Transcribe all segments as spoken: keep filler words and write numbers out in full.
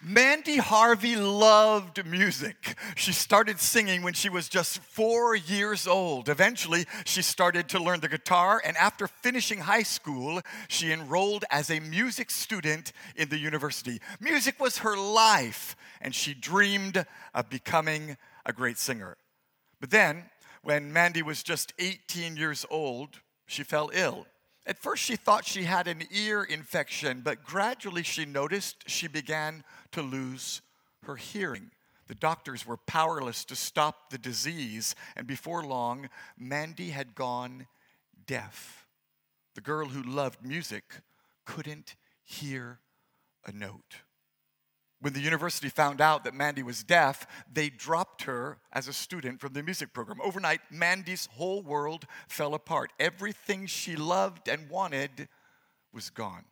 Mandy Harvey loved music. She started singing when she was just four years old. Eventually, she started to learn the guitar, and after finishing high school, she enrolled as a music student in the university. Music was her life, and she dreamed of becoming a great singer. But then, when Mandy was just eighteen years old, she fell ill. At first, she thought she had an ear infection, but gradually she noticed she began to lose her hearing. The doctors were powerless to stop the disease, and before long, Mandy had gone deaf. The girl who loved music couldn't hear a note. When the university found out that Mandy was deaf, they dropped her as a student from the music program. Overnight, Mandy's whole world fell apart. Everything she loved and wanted was gone.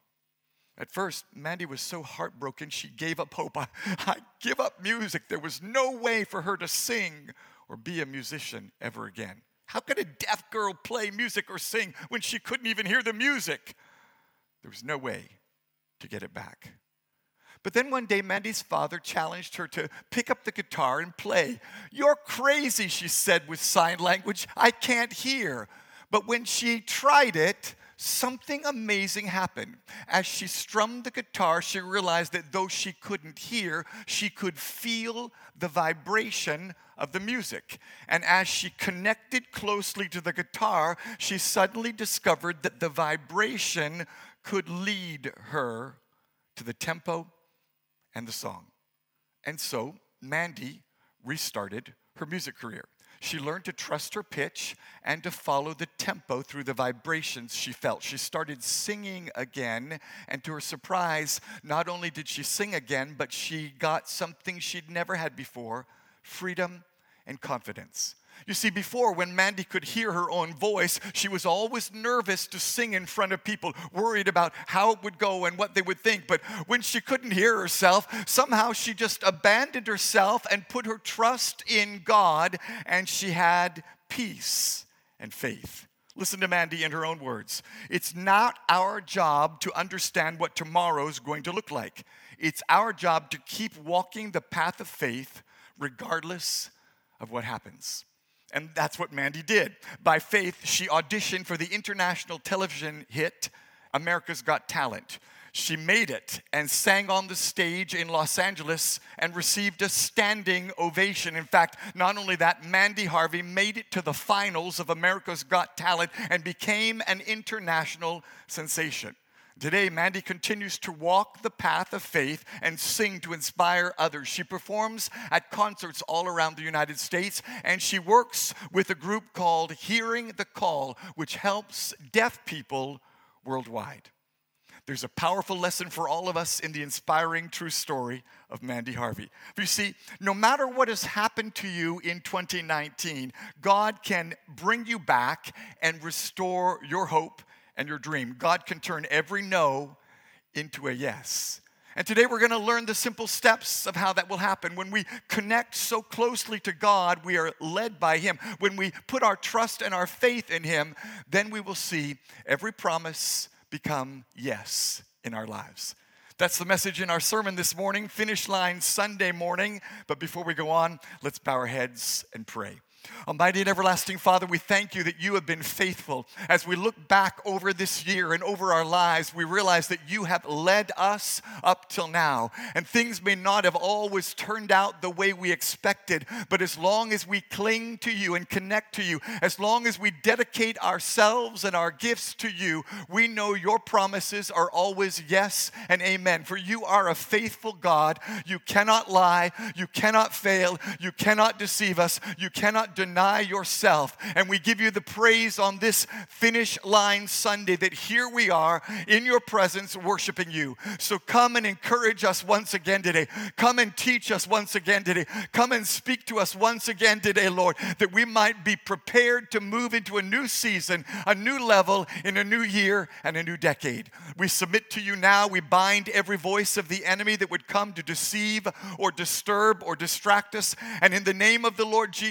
At first, Mandy was so heartbroken, she gave up hope. I, I give up music. There was no way for her to sing or be a musician ever again. How could a deaf girl play music or sing when she couldn't even hear the music? There was no way to get it back. But then one day, Mandy's father challenged her to pick up the guitar and play. "You're crazy," she said with sign language. "I can't hear." But when she tried it, something amazing happened. As she strummed the guitar, she realized that though she couldn't hear, she could feel the vibration of the music. And as she connected closely to the guitar, she suddenly discovered that the vibration could lead her to the tempo and the song. And so Mandy restarted her music career. She learned to trust her pitch and to follow the tempo through the vibrations she felt. She started singing again, and to her surprise, not only did she sing again, but she got something she'd never had before: freedom and confidence. You see, before, when Mandy could hear her own voice, she was always nervous to sing in front of people, worried about how it would go and what they would think. But when she couldn't hear herself, somehow she just abandoned herself and put her trust in God, and she had peace and faith. Listen to Mandy in her own words. "It's not our job to understand what tomorrow's going to look like. It's our job to keep walking the path of faith regardless of what happens." And that's what Mandy did. By faith, she auditioned for the international television hit, America's Got Talent. She made it and sang on the stage in Los Angeles and received a standing ovation. In fact, not only that, Mandy Harvey made it to the finals of America's Got Talent and became an international sensation. Today, Mandy continues to walk the path of faith and sing to inspire others. She performs at concerts all around the United States, and she works with a group called Hearing the Call, which helps deaf people worldwide. There's a powerful lesson for all of us in the inspiring true story of Mandy Harvey. You see, no matter what has happened to you in twenty nineteen, God can bring you back and restore your hope and your dream. God can turn every no into a yes. And today we're going to learn the simple steps of how that will happen. When we connect so closely to God, we are led by Him. When we put our trust and our faith in Him, then we will see every promise become yes in our lives. That's the message in our sermon this morning, Finish Line Sunday morning. But before we go on, let's bow our heads and pray. Almighty and everlasting Father, we thank you that you have been faithful. As we look back over this year and over our lives, we realize that you have led us up till now. And things may not have always turned out the way we expected, but as long as we cling to you and connect to you, as long as we dedicate ourselves and our gifts to you, we know your promises are always yes and amen. For you are a faithful God. You cannot lie. You cannot fail. You cannot deceive us. You cannot deny yourself. And we give you the praise on this Finish Line Sunday that here we are in your presence worshiping you. So come and encourage us once again today. Come and teach us once again today. Come and speak to us once again today, Lord, that we might be prepared to move into a new season, a new level in a new year and a new decade. We submit to you now. We bind every voice of the enemy that would come to deceive or disturb or distract us. And in the name of the Lord Jesus, I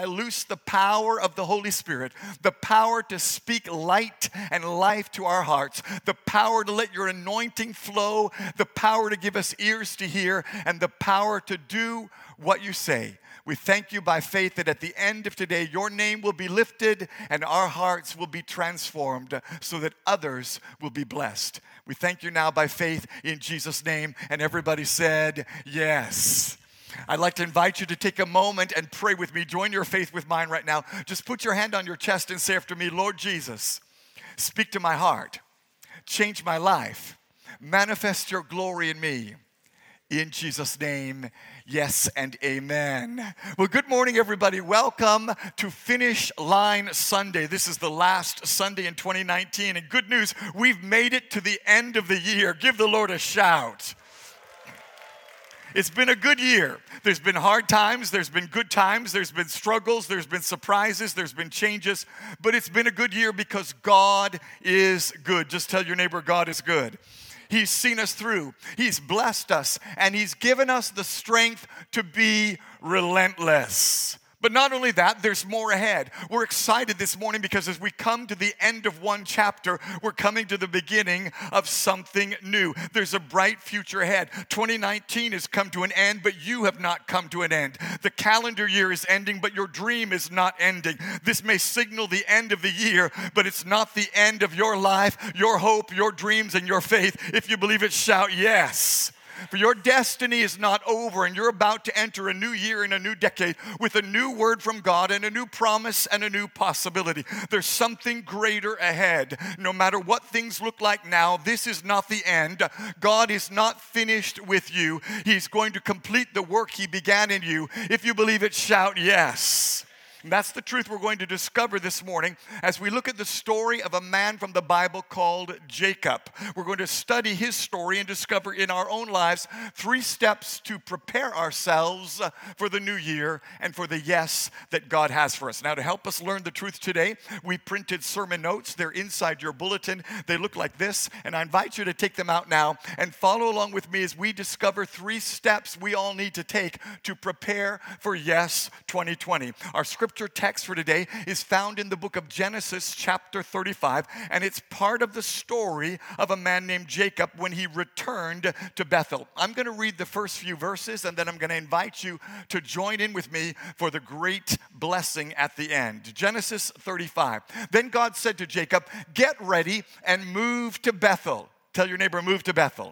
loose the power of the Holy Spirit, the power to speak light and life to our hearts, the power to let your anointing flow, the power to give us ears to hear, and the power to do what you say. We thank you by faith that at the end of today, your name will be lifted and our hearts will be transformed so that others will be blessed. We thank you now by faith in Jesus' name. And everybody said, yes. I'd like to invite you to take a moment and pray with me. Join your faith with mine right now. Just put your hand on your chest and say after me, Lord Jesus, speak to my heart. Change my life. Manifest your glory in me. In Jesus' name, yes and amen. Well, good morning, everybody. Welcome to Finish Line Sunday. This is the last Sunday in twenty nineteen. And good news, we've made it to the end of the year. Give the Lord a shout. It's been a good year. There's been hard times, there's been good times, there's been struggles, there's been surprises, there's been changes. But it's been a good year because God is good. Just tell your neighbor, God is good. He's seen us through. He's blessed us. And He's given us the strength to be relentless. But not only that, there's more ahead. We're excited this morning because as we come to the end of one chapter, we're coming to the beginning of something new. There's a bright future ahead. twenty nineteen has come to an end, but you have not come to an end. The calendar year is ending, but your dream is not ending. This may signal the end of the year, but it's not the end of your life, your hope, your dreams, and your faith. If you believe it, shout yes. For your destiny is not over, and you're about to enter a new year and a new decade with a new word from God and a new promise and a new possibility. There's something greater ahead. No matter what things look like now, this is not the end. God is not finished with you. He's going to complete the work He began in you. If you believe it, shout yes. And that's the truth we're going to discover this morning as we look at the story of a man from the Bible called Jacob. We're going to study his story and discover in our own lives three steps to prepare ourselves for the new year and for the yes that God has for us. Now, to help us learn the truth today, we printed sermon notes. They're inside your bulletin. They look like this, and I invite you to take them out now and follow along with me as we discover three steps we all need to take to prepare for Yes twenty twenty. Our scripture Scripture text for today is found in the book of Genesis chapter thirty-five, and it's part of the story of a man named Jacob when he returned to Bethel. I'm going to read the first few verses, and then I'm going to invite you to join in with me for the great blessing at the end. Genesis thirty-five. Then God said to Jacob, "Get ready and move to Bethel." Tell your neighbor, move to Bethel.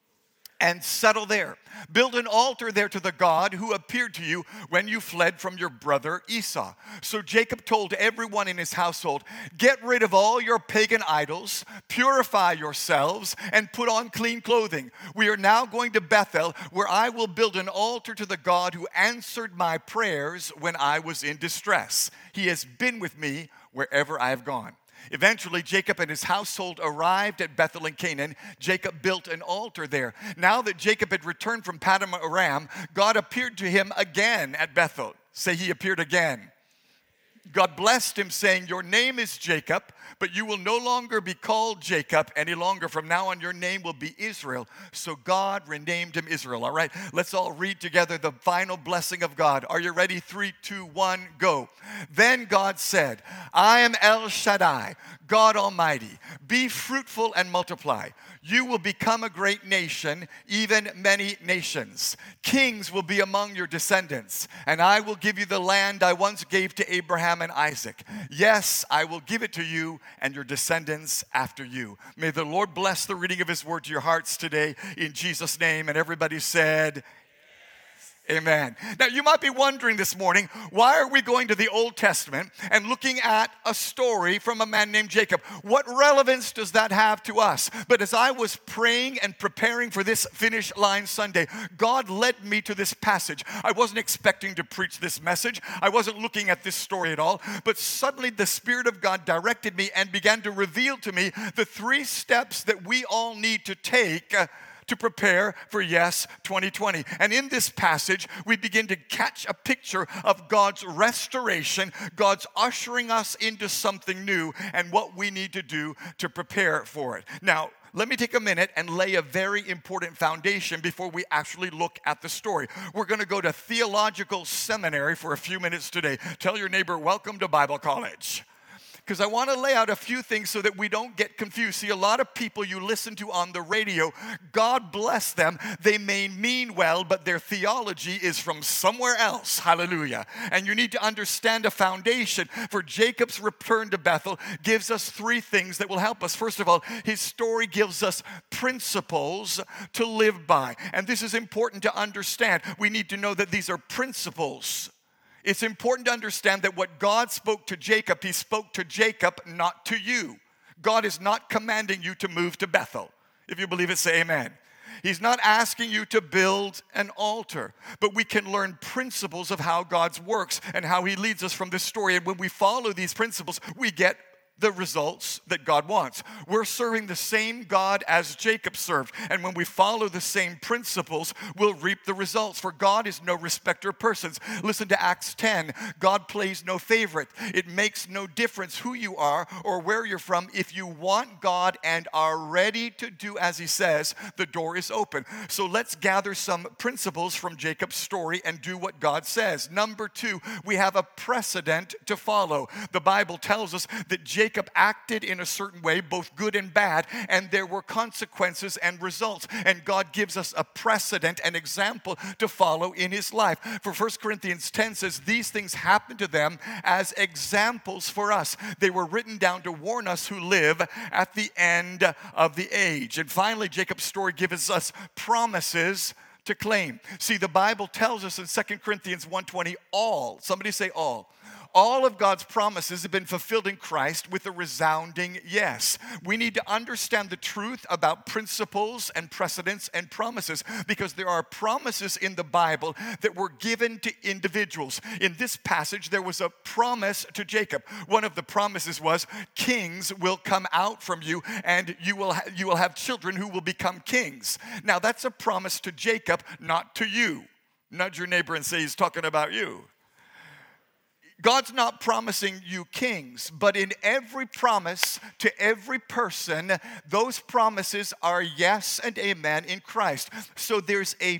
"And settle there. Build an altar there to the God who appeared to you when you fled from your brother Esau." So Jacob told everyone in his household, "Get rid of all your pagan idols, purify yourselves, and put on clean clothing. We are now going to Bethel, where I will build an altar to the God who answered my prayers when I was in distress. He has been with me wherever I have gone." Eventually, Jacob and his household arrived at Bethel in Canaan. Jacob built an altar there. Now that Jacob had returned from Paddan Aram, God appeared to him again at Bethel. Say, He appeared again. God blessed him, saying, "Your name is Jacob, but you will no longer be called Jacob any longer. From now on, your name will be Israel." So God renamed him Israel. All right, let's all read together the final blessing of God. Are you ready? Three, two, one, go. Then God said, "I am El Shaddai, God Almighty. Be fruitful and multiply. You will become a great nation, even many nations. Kings will be among your descendants, and I will give you the land I once gave to Abraham and Isaac. Yes, I will give it to you and your descendants after you." May the Lord bless the reading of His word to your hearts today in Jesus' name. And everybody said, amen. Now, you might be wondering this morning, why are we going to the Old Testament and looking at a story from a man named Jacob? What relevance does that have to us? But as I was praying and preparing for this Finish Line Sunday, God led me to this passage. I wasn't expecting to preach this message. I wasn't looking at this story at all. But suddenly the Spirit of God directed me and began to reveal to me the three steps that we all need to take uh, to prepare for Yes twenty twenty. And in this passage, we begin to catch a picture of God's restoration, God's ushering us into something new, and what we need to do to prepare for it. Now, let me take a minute and lay a very important foundation before we actually look at the story. We're going to go to theological seminary for a few minutes today. Tell your neighbor, welcome to Bible college. Because I want to lay out a few things so that we don't get confused. See, a lot of people you listen to on the radio, God bless them, they may mean well, but their theology is from somewhere else. Hallelujah. And you need to understand a foundation. For Jacob's return to Bethel gives us three things that will help us. First of all, his story gives us principles to live by. And this is important to understand. We need to know that these are principles. It's important to understand that what God spoke to Jacob, he spoke to Jacob, not to you. God is not commanding you to move to Bethel. If you believe it, say amen. He's not asking you to build an altar, but we can learn principles of how God works and how he leads us from this story. And when we follow these principles, we get the results that God wants. We're serving the same God as Jacob served. And when we follow the same principles, we'll reap the results. For God is no respecter of persons. Listen to Acts ten. God plays no favorite. It makes no difference who you are or where you're from. If you want God and are ready to do as he says, the door is open. So let's gather some principles from Jacob's story and do what God says. Number two, we have a precedent to follow. The Bible tells us that Jacob Jacob acted in a certain way, both good and bad, and there were consequences and results. And God gives us a precedent, an example to follow in his life. For First Corinthians ten says, these things happened to them as examples for us. They were written down to warn us who live at the end of the age. And finally, Jacob's story gives us promises to claim. See, the Bible tells us in Second Corinthians one twenty, all, somebody say all. All of God's promises have been fulfilled in Christ with a resounding yes. We need to understand the truth about principles and precedents and promises because there are promises in the Bible that were given to individuals. In this passage, there was a promise to Jacob. One of the promises was, kings will come out from you and you will, ha- you will have children who will become kings. Now, that's a promise to Jacob, not to you. Nudge your neighbor and say, he's talking about you. God's not promising you kings, but in every promise to every person, those promises are yes and amen in Christ. So there's a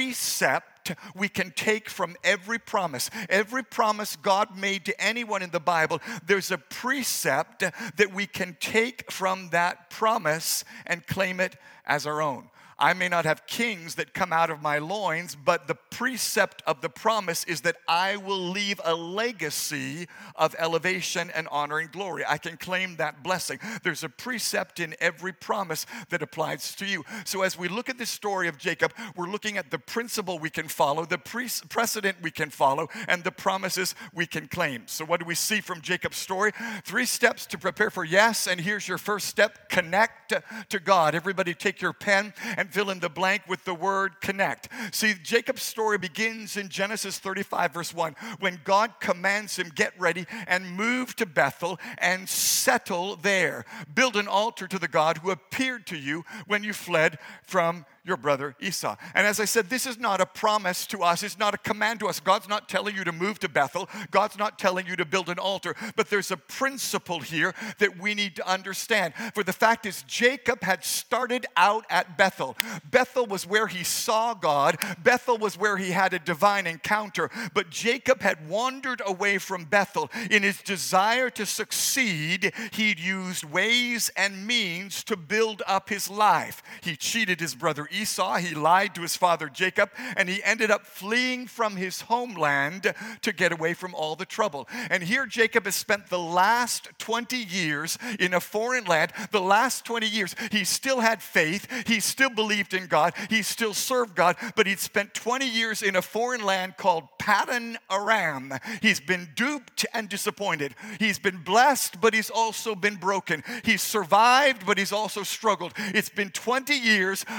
precept we can take from every promise. Every promise God made to anyone in the Bible, there's a precept that we can take from that promise and claim it as our own. I may not have kings that come out of my loins, but the precept of the promise is that I will leave a legacy of elevation and honor and glory. I can claim that blessing. There's a precept in every promise that applies to you. So as we look at the story of Jacob, we're looking at the principle we can follow, the pre- precedent we can follow, and the promises we can claim. So what do we see from Jacob's story? Three steps to prepare for yes, and here's your first step: connect to God. Everybody take your pen and fill in the blank with the word connect. See, Jacob's story begins in Genesis thirty-five, verse one, when God commands him, get ready and move to Bethel and settle there. Build an altar to the God who appeared to you when you fled from your brother Esau. And as I said, this is not a promise to us. It's not a command to us. God's not telling you to move to Bethel. God's not telling you to build an altar. But there's a principle here that we need to understand. For the fact is, Jacob had started out at Bethel. Bethel was where he saw God. Bethel was where he had a divine encounter. But Jacob had wandered away from Bethel. In his desire to succeed, he'd used ways and means to build up his life. He cheated his brother Esau, he lied to his father Jacob, and he ended up fleeing from his homeland to get away from all the trouble. And here Jacob has spent the last twenty years in a foreign land. The last twenty years, he still had faith, he still believed in God, he still served God, but he'd spent twenty years in a foreign land called Paddan Aram. He's been duped and disappointed. He's been blessed, but he's also been broken. He's survived, but he's also struggled. It's been twenty years of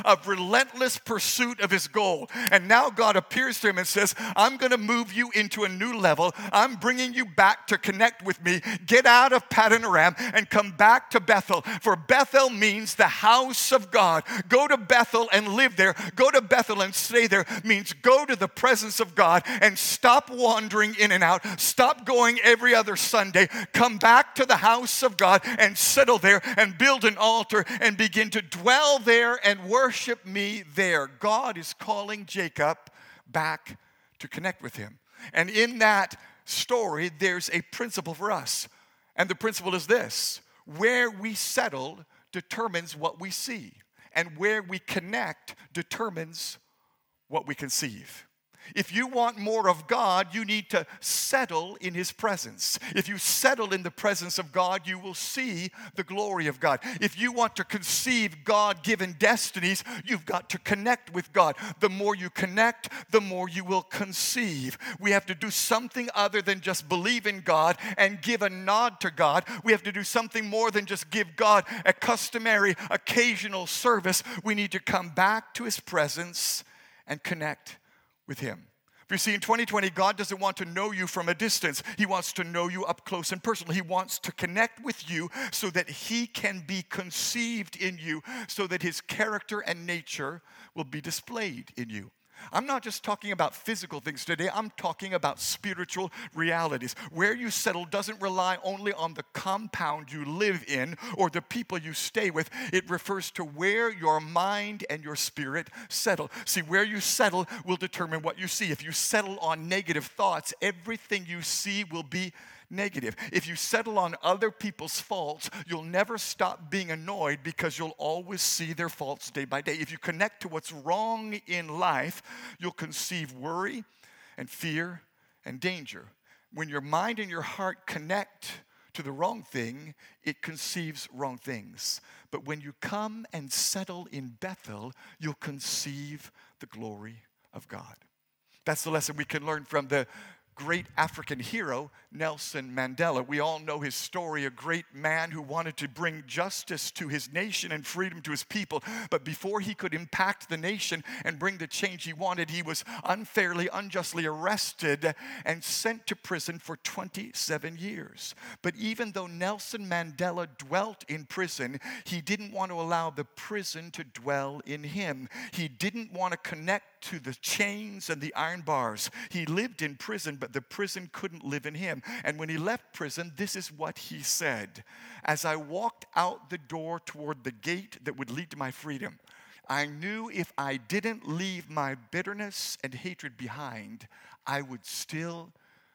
relentless pursuit of his goal. And now God appears to him and says, I'm going to move you into a new level. I'm bringing you back to connect with me. Get out of Paddan Aram and come back to Bethel. For Bethel means the house of God. Go to Bethel and live there. Go to Bethel and stay there means go to the presence of God and stop wandering in and out. Stop going every other Sunday. Come back to the house of God and settle there and build an altar and begin to dwell there and worship me there. God is calling Jacob back to connect with him. And in that story, there's a principle for us. And the principle is this: where we settle determines what we see, and where we connect determines what we conceive. If you want more of God, you need to settle in his presence. If you settle in the presence of God, you will see the glory of God. If you want to conceive God-given destinies, you've got to connect with God. The more you connect, the more you will conceive. We have to do something other than just believe in God and give a nod to God. We have to do something more than just give God a customary, occasional service. We need to come back to his presence and connect with him. You see, in twenty twenty, God doesn't want to know you from a distance. He wants to know you up close and personal. He wants to connect with you so that he can be conceived in you, so that his character and nature will be displayed in you. I'm not just talking about physical things today. I'm talking about spiritual realities. Where you settle doesn't rely only on the compound you live in or the people you stay with. It refers to where your mind and your spirit settle. See, where you settle will determine what you see. If you settle on negative thoughts, everything you see will be negative. If you settle on other people's faults, you'll never stop being annoyed because you'll always see their faults day by day. If you connect to what's wrong in life, you'll conceive worry and fear and danger. When your mind and your heart connect to the wrong thing, it conceives wrong things. But when you come and settle in Bethel, you'll conceive the glory of God. That's the lesson we can learn from the great African hero, Nelson Mandela. We all know his story, a great man who wanted to bring justice to his nation and freedom to his people. But before he could impact the nation and bring the change he wanted, he was unfairly, unjustly arrested and sent to prison for twenty-seven years. But even though Nelson Mandela dwelt in prison, he didn't want to allow the prison to dwell in him. He didn't want to connect to the chains and the iron bars. He lived in prison, but the prison couldn't live in him. And when he left prison, this is what he said: as I walked out the door toward the gate that would lead to my freedom, I knew if I didn't leave my bitterness and hatred behind, I would still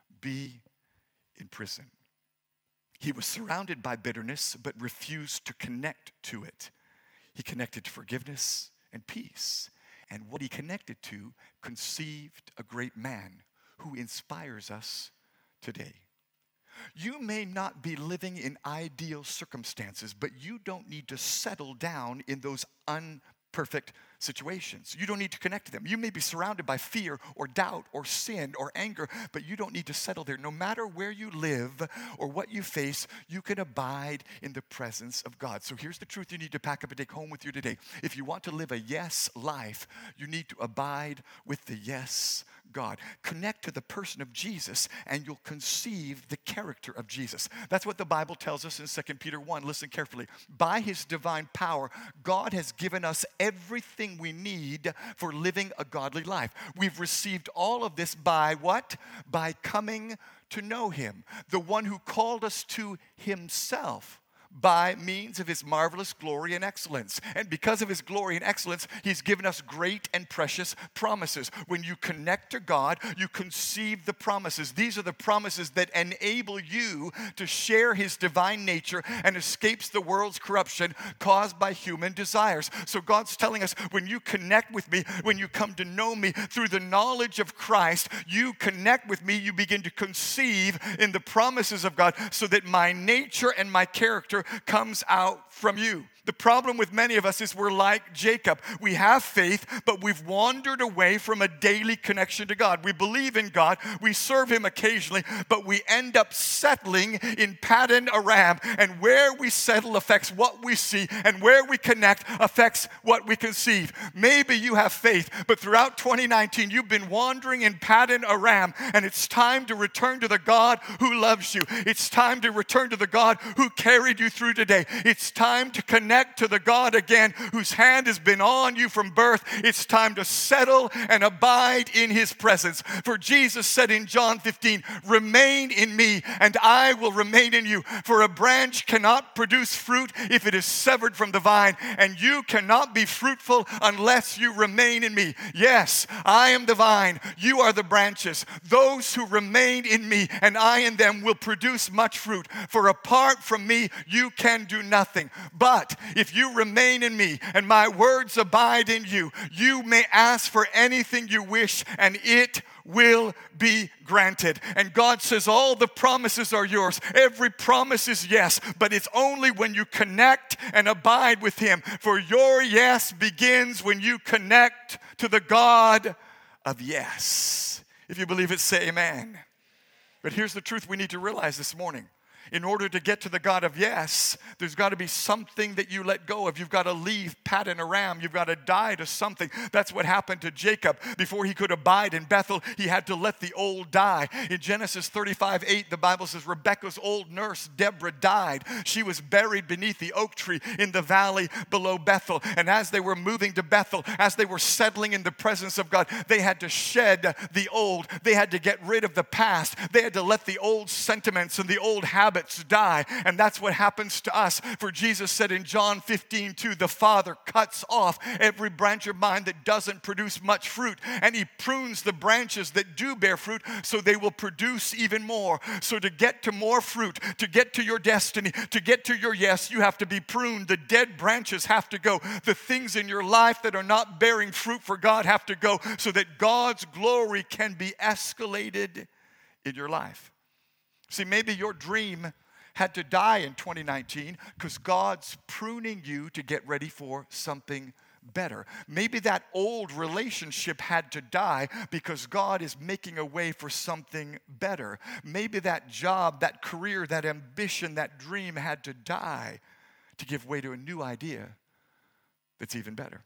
be in prison. He was surrounded by bitterness, but refused to connect to it. He connected to forgiveness and peace. And what he connected to conceived a great man who inspires us today. You may not be living in ideal circumstances, but you don't need to settle down in those unperfect situations. You don't need to connect to them. You may be surrounded by fear or doubt or sin or anger, but you don't need to settle there. No matter where you live or what you face, you can abide in the presence of God. So here's the truth you need to pack up and take home with you today. If you want to live a yes life, you need to abide with the yes God. Connect to the person of Jesus and you'll conceive the character of Jesus. That's what the Bible tells us in Second Peter one. Listen carefully. By his divine power, God has given us everything we need for living a godly life. We've received all of this by what? By coming to know him, the one who called us to himself by means of his marvelous glory and excellence. And because of his glory and excellence, he's given us great and precious promises. When you connect to God, you conceive the promises. These are the promises that enable you to share his divine nature and escapes the world's corruption caused by human desires. So God's telling us, when you connect with me, when you come to know me through the knowledge of Christ, you connect with me, you begin to conceive in the promises of God so that my nature and my character comes out from you. The problem with many of us is we're like Jacob. We have faith, but we've wandered away from a daily connection to God. We believe in God, we serve Him occasionally, but we end up settling in Paddan Aram. And where we settle affects what we see, and where we connect affects what we conceive. Maybe you have faith, but throughout twenty nineteen, you've been wandering in Paddan Aram, and it's time to return to the God who loves you. It's time to return to the God who carried you through today. It's time to connect to the God again whose hand has been on you from birth. It's time to settle and abide in His presence. For Jesus said in John fifteen, remain in me and I will remain in you. For a branch cannot produce fruit if it is severed from the vine, and you cannot be fruitful unless you remain in me. Yes, I am the vine, you are the branches. Those who remain in me and I in them will produce much fruit. For apart from me, you can do nothing. But if you remain in me and my words abide in you, you may ask for anything you wish and it will be granted. And God says all the promises are yours. Every promise is yes, but it's only when you connect and abide with Him. For your yes begins when you connect to the God of yes. If you believe it, say amen. But here's the truth we need to realize this morning. In order to get to the God of yes, there's got to be something that you let go of. You've got to leave Paddan Aram. You've got to die to something. That's what happened to Jacob. Before he could abide in Bethel, he had to let the old die. In Genesis thirty-five eight, the Bible says Rebekah's old nurse, Deborah, died. She was buried beneath the oak tree in the valley below Bethel. And as they were moving to Bethel, as they were settling in the presence of God, they had to shed the old. They had to get rid of the past. They had to let the old sentiments and the old habits die. And that's what happens to us. For Jesus said in John fifteen two, the Father cuts off every branch of mine that doesn't produce much fruit, and He prunes the branches that do bear fruit so they will produce even more. So to get to more fruit, to get to your destiny, to get to your yes, you have to be pruned. The dead branches have to go. The things in your life that are not bearing fruit for God have to go so that God's glory can be escalated in your life. See, maybe your dream had to die in twenty nineteen because God's pruning you to get ready for something better. Maybe that old relationship had to die because God is making a way for something better. Maybe that job, that career, that ambition, that dream had to die to give way to a new idea that's even better.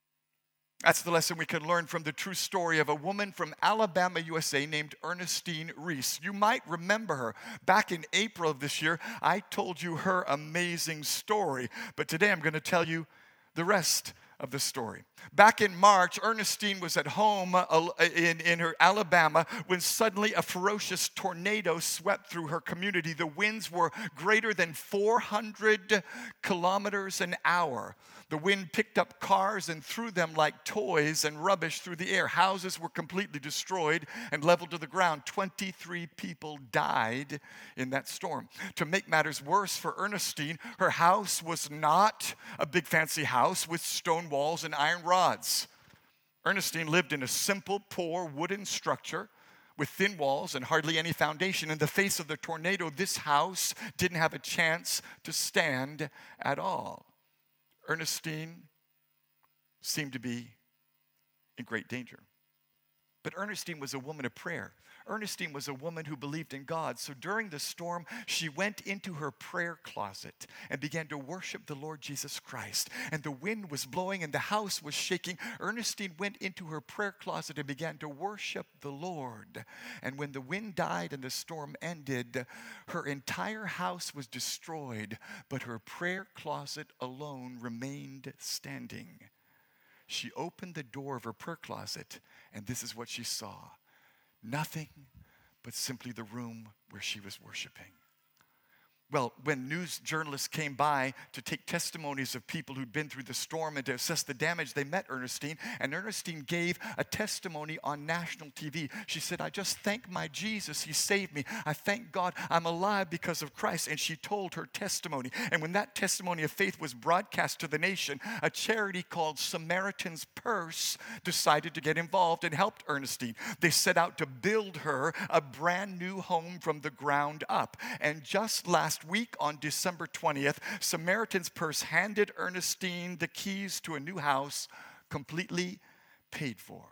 That's the lesson we can learn from the true story of a woman from Alabama, U S A named Ernestine Reese. You might remember her. Back in April of this year, I told you her amazing story. But today I'm going to tell you the rest of the story. Back in March, Ernestine was at home in, in her Alabama when suddenly a ferocious tornado swept through her community. The winds were greater than four hundred kilometers an hour. The wind picked up cars and threw them like toys and rubbish through the air. Houses were completely destroyed and leveled to the ground. twenty-three people died in that storm. To make matters worse for Ernestine, her house was not a big fancy house with stone walls and iron rods. Ernestine lived in a simple, poor wooden structure with thin walls and hardly any foundation. In the face of the tornado, this house didn't have a chance to stand at all. Ernestine seemed to be in great danger. But Ernestine was a woman of prayer. Ernestine was a woman who believed in God. So during the storm, she went into her prayer closet and began to worship the Lord Jesus Christ. And the wind was blowing and the house was shaking. Ernestine went into her prayer closet and began to worship the Lord. And when the wind died and the storm ended, her entire house was destroyed, but her prayer closet alone remained standing. She opened the door of her prayer closet, and this is what she saw. Nothing but simply the room where she was worshiping. Well, when news journalists came by to take testimonies of people who'd been through the storm and to assess the damage, they met Ernestine, and Ernestine gave a testimony on national T V. She said, I just thank my Jesus, He saved me. I thank God I'm alive because of Christ. And she told her testimony. And when that testimony of faith was broadcast to the nation, a charity called Samaritan's Purse decided to get involved and helped Ernestine. They set out to build her a brand new home from the ground up. And just last last week on December twentieth, Samaritan's Purse handed Ernestine the keys to a new house completely paid for.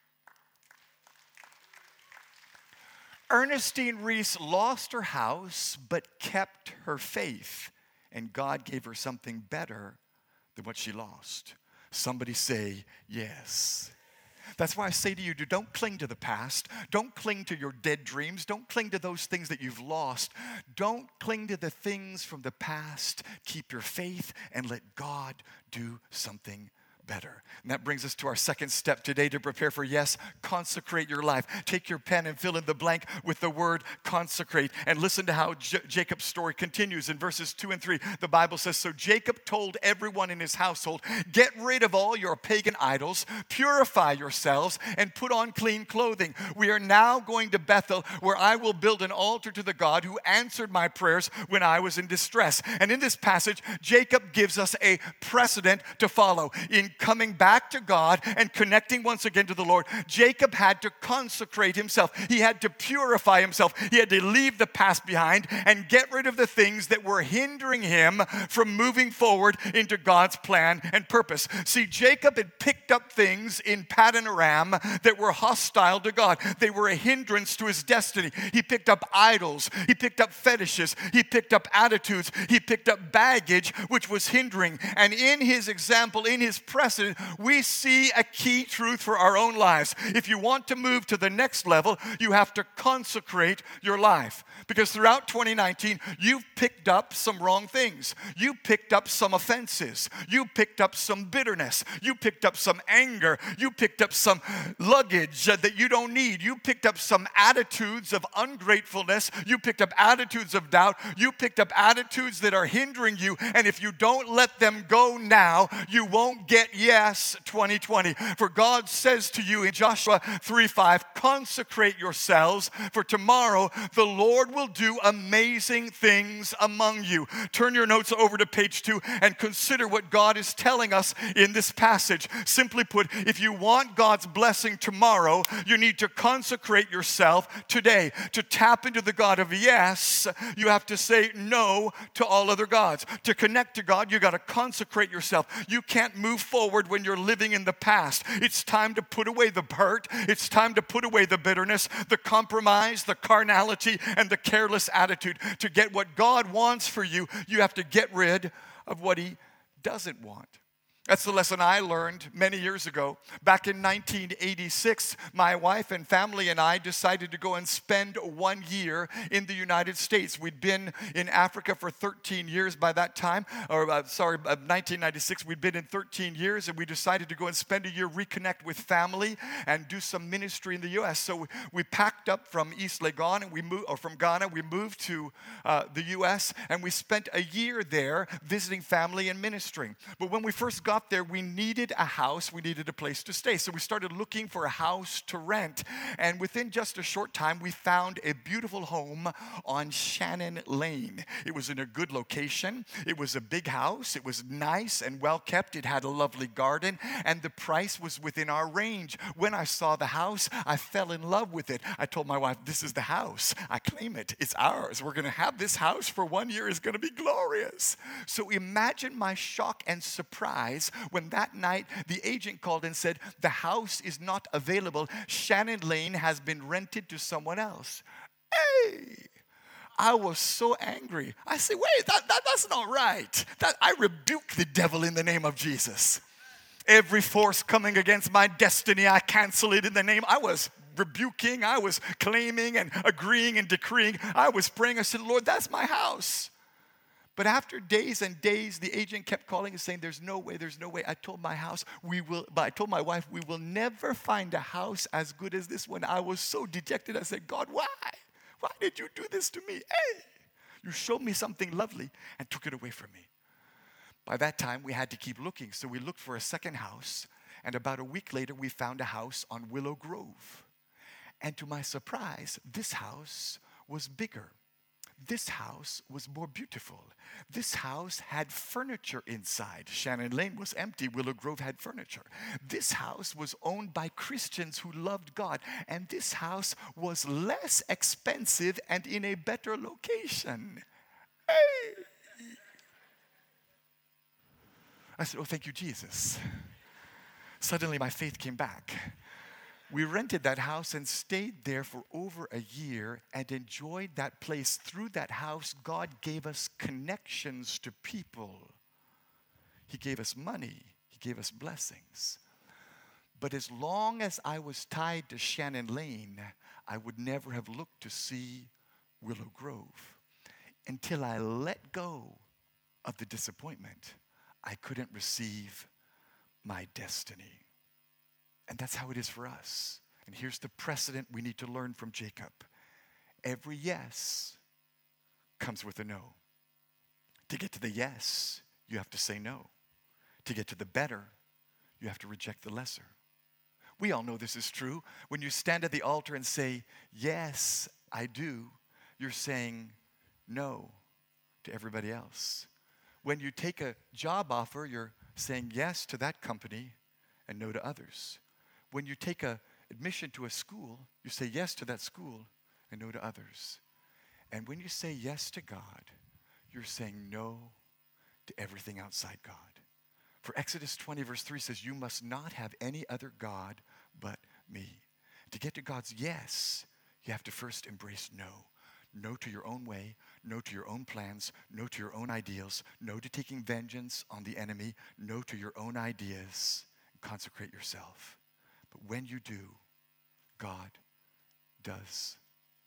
Ernestine Reese lost her house but kept her faith, and God gave her something better than what she lost. Somebody say, yes. That's why I say to you, don't cling to the past. Don't cling to your dead dreams. Don't cling to those things that you've lost. Don't cling to the things from the past. Keep your faith and let God do something better. And that brings us to our second step today to prepare for yes, consecrate your life. Take your pen and fill in the blank with the word consecrate. And listen to how J- Jacob's story continues in verses two and three. The Bible says, so Jacob told everyone in his household, get rid of all your pagan idols, purify yourselves, and put on clean clothing. We are now going to Bethel, where I will build an altar to the God who answered my prayers when I was in distress. And in this passage, Jacob gives us a precedent to follow. In coming back to God and connecting once again to the Lord, Jacob had to consecrate himself. He had to purify himself. He had to leave the past behind and get rid of the things that were hindering him from moving forward into God's plan and purpose. See, Jacob had picked up things in Paddan Aram that were hostile to God. They were a hindrance to his destiny. He picked up idols. He picked up fetishes. He picked up attitudes. He picked up baggage, which was hindering. And in his example, in his precedent, we see a key truth for our own lives. If you want to move to the next level, you have to consecrate your life. Because throughout twenty nineteen, you've picked up some wrong things. You picked up some offenses. You picked up some bitterness. You picked up some anger. You picked up some luggage that you don't need. You picked up some attitudes of ungratefulness. You picked up attitudes of doubt. You picked up attitudes that are hindering you. And if you don't let them go now, you won't get yes twenty twenty. For God says to you in Joshua three five, consecrate yourselves, for tomorrow the Lord will do amazing things among you. Turn your notes over to page two and consider what God is telling us in this passage. Simply put, if you want God's blessing tomorrow, you need to consecrate yourself today. To tap into the God of yes, you have to say no to all other gods. To connect to God, you got to consecrate yourself. You can't move forward when you're living in the past. It's time to put away the hurt. It's time to put away the bitterness, the compromise, the carnality, and the careless attitude. To get what God wants for you, you have to get rid of what He doesn't want. That's the lesson I learned many years ago. Back in nineteen eighty-six, my wife and family and I decided to go and spend one year in the United States. We'd been in Africa for thirteen years by that time, or uh, sorry, uh, nineteen ninety-six, we'd been in thirteen years, and we decided to go and spend a year, reconnect with family, and do some ministry in the U S. So we, we packed up from East Legon, and we moved, or from Ghana, we moved to uh, the U S, and we spent a year there visiting family and ministering. But when we first got there, we needed a house, we needed a place to stay. So we started looking for a house to rent. And within just a short time, we found a beautiful home on Shannon Lane. It was in a good location. It was a big house. It was nice and well kept. It had a lovely garden, and the price was within our range. When I saw the house, I fell in love with it. I told my wife, this is the house. I claim it. It's ours. We're going to have this house for one year. It's going to be glorious. So imagine my shock and surprise when that night the agent called and said, the house is not available. Shannon Lane has been rented to someone else. Hey! I was so angry. I said, wait, that, that, that's not right. That, I rebuke the devil in the name of Jesus. Every force coming against my destiny, I cancel it in the name. I was rebuking, I was claiming and agreeing and decreeing. I was praying. I said, Lord, that's my house. But after days and days, the agent kept calling and saying, there's no way, there's no way. I told my house, we will, but I told my wife, we will never find a house as good as this one. I was so dejected. I said, God, why? Why did you do this to me? Hey, you showed me something lovely and took it away from me. By that time, we had to keep looking. So we looked for a second house. And about a week later, we found a house on Willow Grove. And to my surprise, this house was bigger. This house was more beautiful. This house had furniture inside. Shannon Lane was empty. Willow Grove had furniture. This house was owned by Christians who loved God. And this house was less expensive and in a better location. I said, oh, thank you, Jesus. Suddenly my faith came back. We rented that house and stayed there for over a year and enjoyed that place. Through that house, God gave us connections to people. He gave us money. He gave us blessings. But as long as I was tied to Shannon Lane, I would never have looked to see Willow Grove. Until I let go of the disappointment, I couldn't receive my destiny. And that's how it is for us. And here's the precedent we need to learn from Jacob. Every yes comes with a no. To get to the yes, you have to say no. To get to the better, you have to reject the lesser. We all know this is true. When you stand at the altar and say, yes, I do, you're saying no to everybody else. When you take a job offer, you're saying yes to that company and no to others. When you take a admission to a school, you say yes to that school and no to others. And when you say yes to God, you're saying no to everything outside God. For Exodus twenty verse three says, you must not have any other God but me. To get to God's yes, you have to first embrace no. No to your own way, no to your own plans, no to your own ideals, no to taking vengeance on the enemy, no to your own ideas. Consecrate yourself. But when you do, God does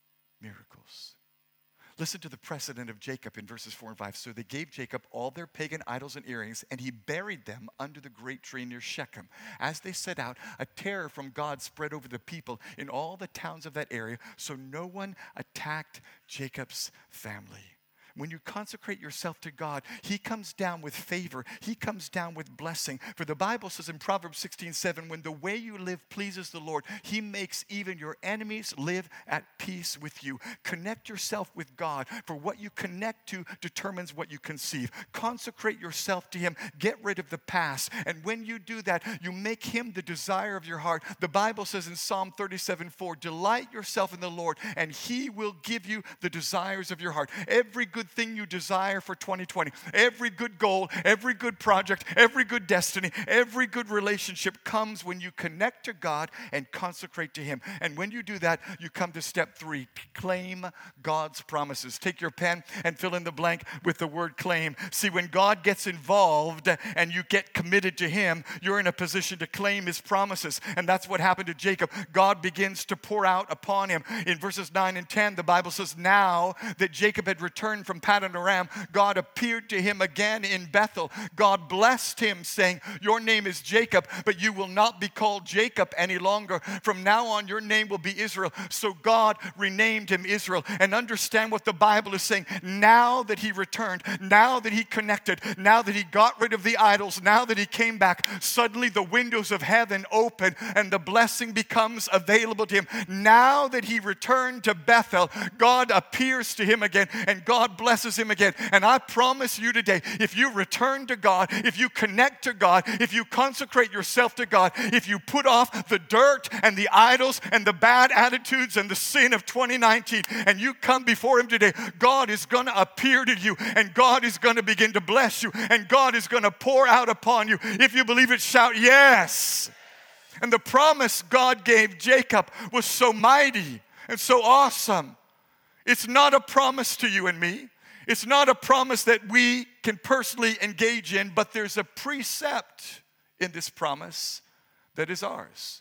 miracles. Listen to the precedent of Jacob in verses four and five. So they gave Jacob all their pagan idols and earrings, and he buried them under the great tree near Shechem. As they set out, a terror from God spread over the people in all the towns of that area, so no one attacked Jacob's family. When you consecrate yourself to God, he comes down with favor. He comes down with blessing. For the Bible says in Proverbs sixteen seven, when the way you live pleases the Lord, he makes even your enemies live at peace with you. Connect yourself with God, for what you connect to determines what you conceive. Consecrate yourself to him. Get rid of the past. And when you do that, you make him the desire of your heart. The Bible says in Psalm thirty-seven four, delight yourself in the Lord, and he will give you the desires of your heart. Every good thing you desire for twenty twenty, every good goal, every good project, every good destiny, every good relationship comes when you connect to God and consecrate to him. And when you do that, you come to step three, claim God's promises. Take your pen and fill in the blank with the word claim. See, when God gets involved and you get committed to him, you're in a position to claim his promises. And that's what happened to Jacob. God begins to pour out upon him. In verses nine and ten, the Bible says, now that Jacob had returned from Paddan Aram, God appeared to him again in Bethel. God blessed him, saying, your name is Jacob, but you will not be called Jacob any longer. From now on, your name will be Israel. So God renamed him Israel. And understand what the Bible is saying. Now that he returned, now that he connected, now that he got rid of the idols, now that he came back, suddenly the windows of heaven open and the blessing becomes available to him. Now that he returned to Bethel, God appears to him again and God blesses him again. And I promise you today, if you return to God, if you connect to God, if you consecrate yourself to God, if you put off the dirt and the idols and the bad attitudes and the sin of twenty nineteen and you come before him today, God is going to appear to you and God is going to begin to bless you and God is going to pour out upon you. If you believe it, shout yes. And the promise God gave Jacob was so mighty and so awesome. It's not a promise to you and me. It's not a promise that we can personally engage in, but there's a precept in this promise that is ours.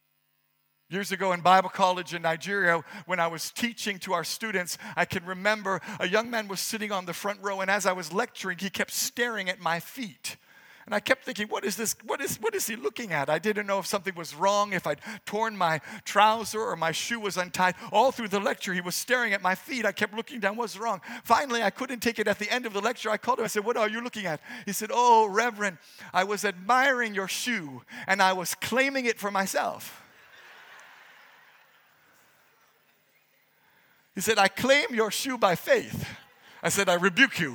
Years ago in Bible college in Nigeria, when I was teaching to our students, I can remember a young man was sitting on the front row, and as I was lecturing, he kept staring at my feet. And I kept thinking, what is this? What is, what is he looking at? I didn't know if something was wrong, if I'd torn my trouser or my shoe was untied. All through the lecture, he was staring at my feet. I kept looking down, what's wrong? Finally, I couldn't take it. At the end of the lecture, I called him. I said, what are you looking at? He said, oh, Reverend, I was admiring your shoe, and I was claiming it for myself. He said, I claim your shoe by faith. I said, I rebuke you.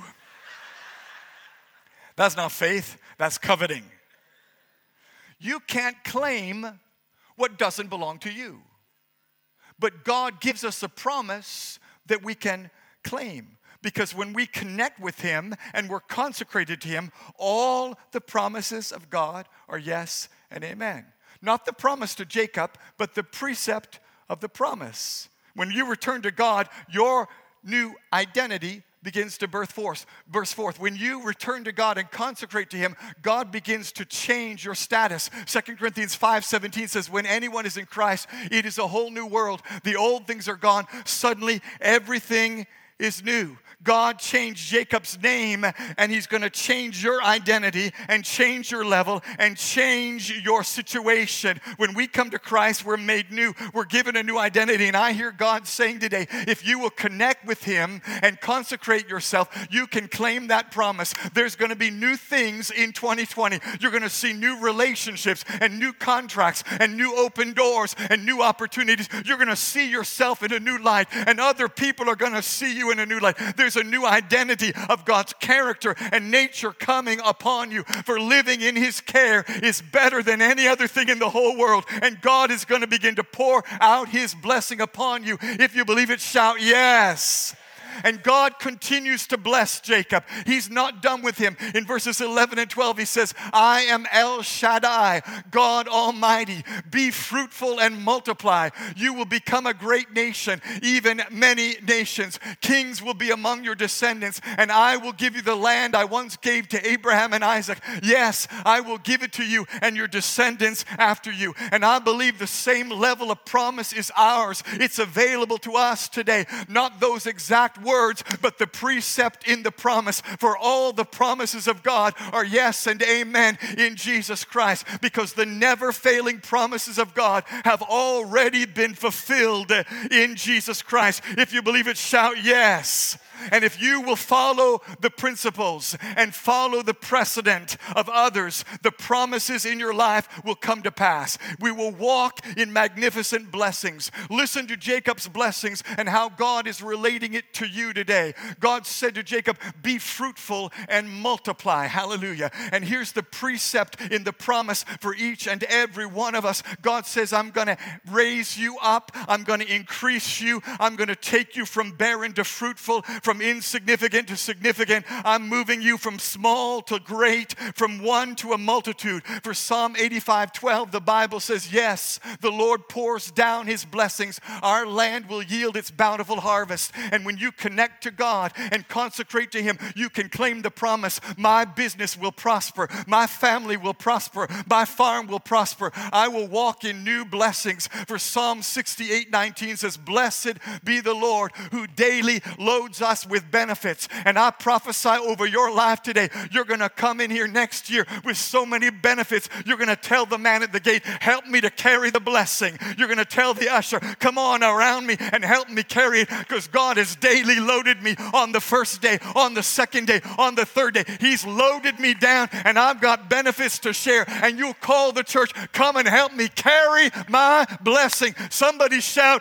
That's not faith, that's coveting. You can't claim what doesn't belong to you. But God gives us a promise that we can claim. Because when we connect with him and we're consecrated to him, all the promises of God are yes and amen. Not the promise to Jacob, but the precept of the promise. When you return to God, your new identity begins to birth forth, burst forth. When you return to God and consecrate to him, God begins to change your status. Second Corinthians five seventeen says, when anyone is in Christ, it is a whole new world. The old things are gone. Suddenly, everything is new. God changed Jacob's name, and he's going to change your identity and change your level and change your situation. When we come to Christ, we're made new. We're given a new identity. And I hear God saying today, if you will connect with him and consecrate yourself, you can claim that promise. There's going to be new things in twenty twenty. You're going to see new relationships and new contracts and new open doors and new opportunities. You're going to see yourself in a new light, and other people are going to see you in a new light. There's a new identity of God's character and nature coming upon you. For living in his care is better than any other thing in the whole world. And God is going to begin to pour out his blessing upon you. If you believe it, shout yes. And God continues to bless Jacob. He's not done with him. In verses eleven and twelve, he says, I am El Shaddai, God Almighty. Be fruitful and multiply. You will become a great nation, even many nations. Kings will be among your descendants, and I will give you the land I once gave to Abraham and Isaac. Yes, I will give it to you and your descendants after you. And I believe the same level of promise is ours. It's available to us today. Not those exact words, but the precept in the promise. For all the promises of God are yes and amen in Jesus Christ, because the never failing promises of God have already been fulfilled in Jesus Christ. If you believe it, shout yes. And if you will follow the principles and follow the precedent of others, the promises in your life will come to pass. We will walk in magnificent blessings. Listen to Jacob's blessings and how God is relating it to you today. God said to Jacob, be fruitful and multiply. Hallelujah. And here's the precept in the promise for each and every one of us. God says, I'm going to raise you up. I'm going to increase you. I'm going to take you from barren to fruitful, from insignificant to significant. I'm moving you from small to great, from one to a multitude. For Psalm eighty-five twelve, the Bible says, yes, the Lord pours down his blessings. Our land will yield its bountiful harvest. And when you connect to God and consecrate to him, you can claim the promise, my business will prosper, my family will prosper, my farm will prosper. I will walk in new blessings. For Psalm sixty-eight nineteen says, blessed be the Lord who daily loads us with benefits. And I prophesy over your life today, you're going to come in here next year with so many benefits. You're going to tell the man at the gate, help me to carry the blessing. You're going to tell the usher, come on around me and help me carry it, because God has daily loaded me on the first day, on the second day, on the third day. He's loaded me down, and I've got benefits to share. And you'll call the church, come and help me carry my blessing. Somebody shout,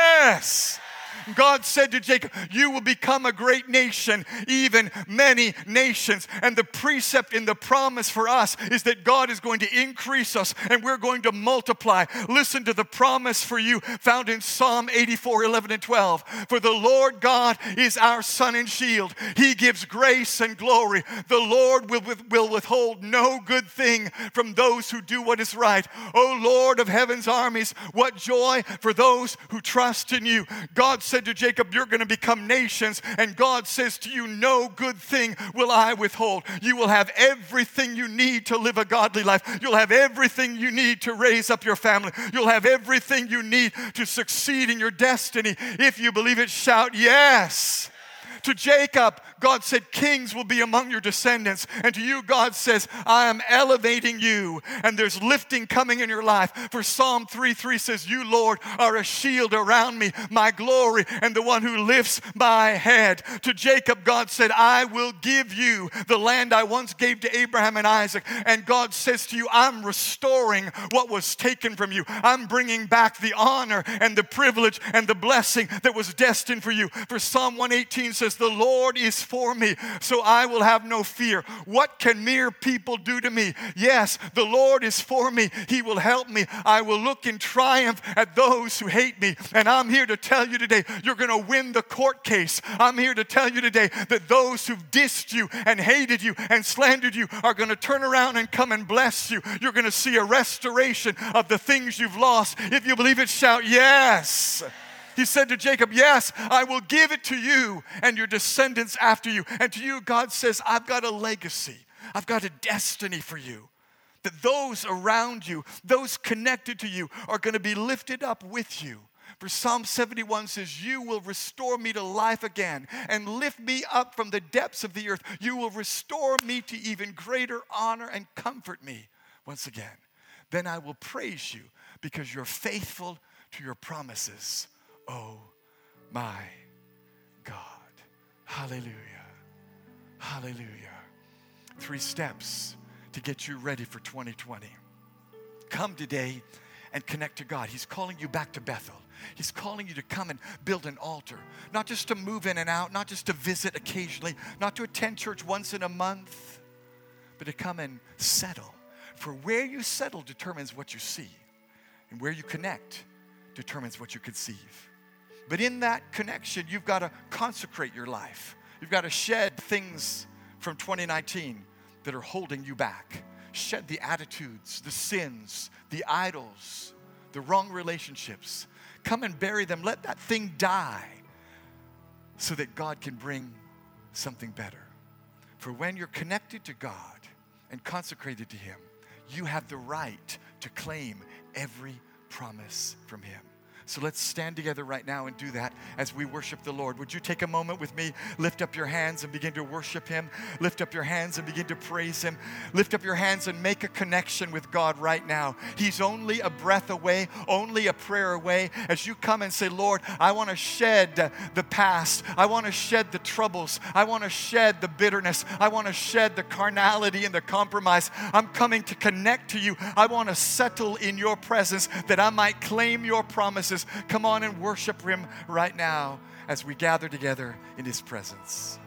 yes. God said to Jacob, you will become a great nation, even many nations. And the precept in the promise for us is that God is going to increase us and we're going to multiply. Listen to the promise for you found in Psalm eighty-four eleven and twelve. For the Lord God is our sun and shield. He gives grace and glory. The Lord will, will withhold no good thing from those who do what is right. O Lord of heaven's armies, what joy for those who trust in you. God said to Jacob, you're going to become nations, and God says to you, no good thing will I withhold. You will have everything you need to live a godly life. You'll have everything you need to raise up your family. You'll have everything you need to succeed in your destiny. If you believe it, shout yes. To Jacob, God said, kings will be among your descendants. And to you, God says, I am elevating you. And there's lifting coming in your life. For Psalm three three says, you, Lord, are a shield around me, my glory, and the one who lifts my head. To Jacob, God said, I will give you the land I once gave to Abraham and Isaac. And God says to you, I'm restoring what was taken from you. I'm bringing back the honor and the privilege and the blessing that was destined for you. For Psalm one eighteen says, because the Lord is for me, so I will have no fear. What can mere people do to me? Yes, the Lord is for me. He will help me. I will look in triumph at those who hate me. And I'm here to tell you today, you're going to win the court case. I'm here to tell you today that those who've dissed you and hated you and slandered you are going to turn around and come and bless you. You're going to see a restoration of the things you've lost. If you believe it, shout yes. He said to Jacob, yes, I will give it to you and your descendants after you. And to you, God says, I've got a legacy. I've got a destiny for you. That those around you, those connected to you, are going to be lifted up with you. For Psalm seventy-one says, you will restore me to life again and lift me up from the depths of the earth. You will restore me to even greater honor and comfort me once again. Then I will praise you because you're faithful to your promises. Oh my God. Hallelujah. Hallelujah. Three steps to get you ready for twenty twenty. Come today and connect to God. He's calling you back to Bethel. He's calling you to come and build an altar. Not just to move in and out, not just to visit occasionally, not to attend church once in a month, but to come and settle. For where you settle determines what you see, and where you connect determines what you conceive. But in that connection, you've got to consecrate your life. You've got to shed things from twenty nineteen that are holding you back. Shed the attitudes, the sins, the idols, the wrong relationships. Come and bury them. Let that thing die so that God can bring something better. For when you're connected to God and consecrated to Him, you have the right to claim every promise from Him. So let's stand together right now and do that as we worship the Lord. Would you take a moment with me? Lift up your hands and begin to worship Him. Lift up your hands and begin to praise Him. Lift up your hands and make a connection with God right now. He's only a breath away, only a prayer away. As you come and say, Lord, I want to shed the past. I want to shed the troubles. I want to shed the bitterness. I want to shed the carnality and the compromise. I'm coming to connect to you. I want to settle in your presence that I might claim your promises. Come on and worship Him right now as we gather together in His presence.